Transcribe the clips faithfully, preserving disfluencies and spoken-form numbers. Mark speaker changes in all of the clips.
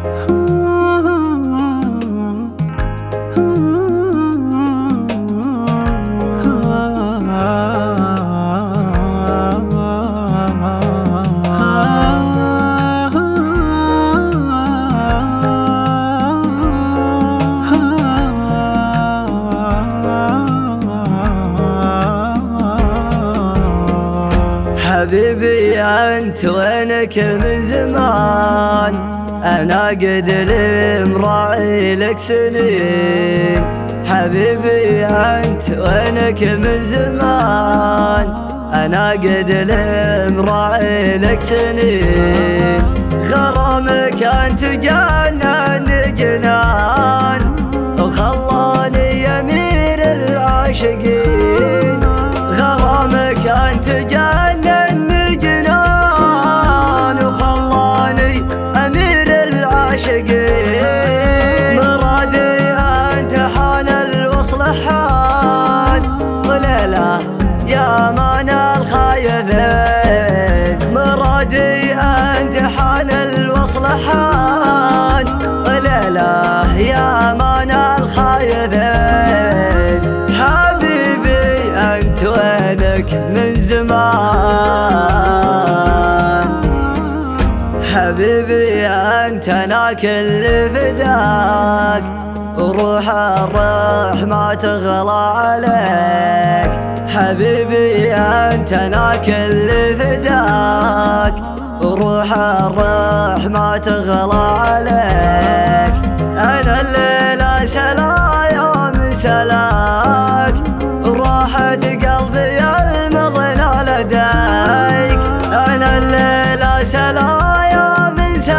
Speaker 1: حبيبي أنت وينك من زمان، أنا قد المراعي لك سنين. حبيبي أنت وينك من زمان، أنا قد المراعي لك سنين. غرامك أنت جنن جنان وخلاني يمير العاشقين. غرامك أنت جنن جنان وخلاني أمير العاشقين. مرادي أنت حان الوصل حان وليلة يا مان الخايفين. مرادي أنت حان الوصل حان وليلة يا مان الخايفين. حبيبي أنت وينك من زمان، حبيبي أنت أنا كل فداك وروح الروح ما تغلى عليك. حبيبي أنت أنا كل فداك وروح الروح ما تغلى عليك. أنا الليلة سلا يوم سلاك راحت قلبي المضنى لديك. أنا الليلة سلا يوم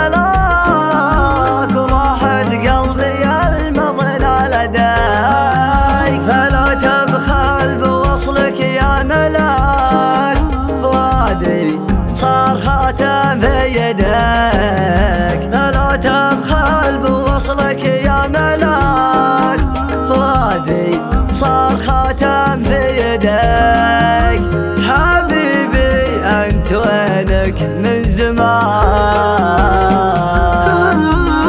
Speaker 1: سلاك راحت قلبي المضنى لديك. فلا تبخل بوصلك يا ملاك، فؤادي صار خاتم في يديك. فلا تبخل بوصلك يا ملاك، فؤادي صار خاتم في يديك. حبيبي أنت وينك من زمان.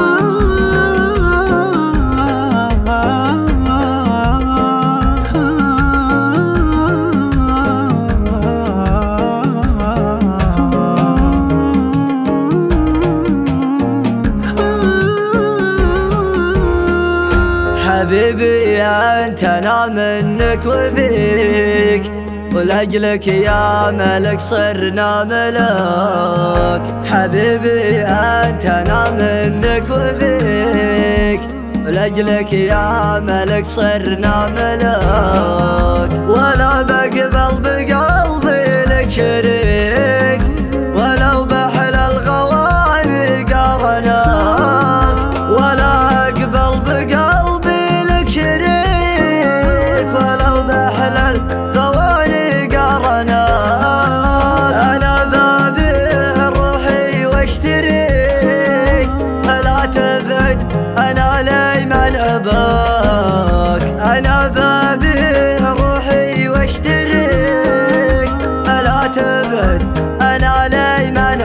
Speaker 1: حبيبي أنت أنا منك وفيك، ولأجلك يا ملك صرنا ملوك. حبيبي أنت أنا منك وفيك، ولأجلك يا ملك صرنا ملوك. ولا بقبل بقلبي لك شريك، ولو بحل الغواني قرناك. ولا أقبل بقلبي لك شريك، ولو بحل الغواني قرناك. أنا بابي روحي واشتريك، فلا تبعد أنا لي من أباك. أنا بابي روحي واشتريك، فلا تبعد أنا لي من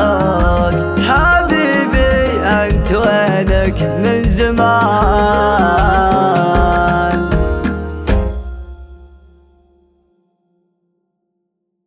Speaker 1: أباك. حبيبي أنت وينك من زمان.